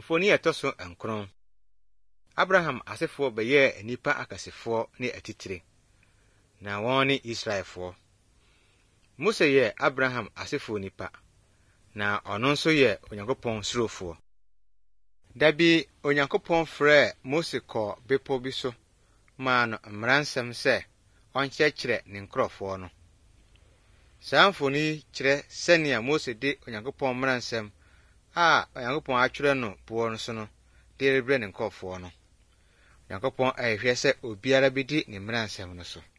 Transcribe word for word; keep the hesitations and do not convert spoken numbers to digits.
Mfoni etoso enkron. Abraham asefo beye enipa akasefo ne atitire. Na wɔn ne Israelfo. Mose yɛ Abraham asefo nipa. Na ɔno nso yɛ Onyankopɔn surofo. Dabi Onyankopɔn frɛ Mose kɔ bepɔw bi so maa no mmaransɛm sɛ ɔnkyerɛkyerɛ ne nkurɔfo no. Saa mfoni kyerɛ sɛnea Mose de Onyankopɔn mmaransɛm a Onyankopɔn atwerɛ no boɔ no so no de rebrɛ ne nkurɔfo no. Onyankopɔn ayɛhwɛ sɛ obiara bedi ne mmaransɛm no so.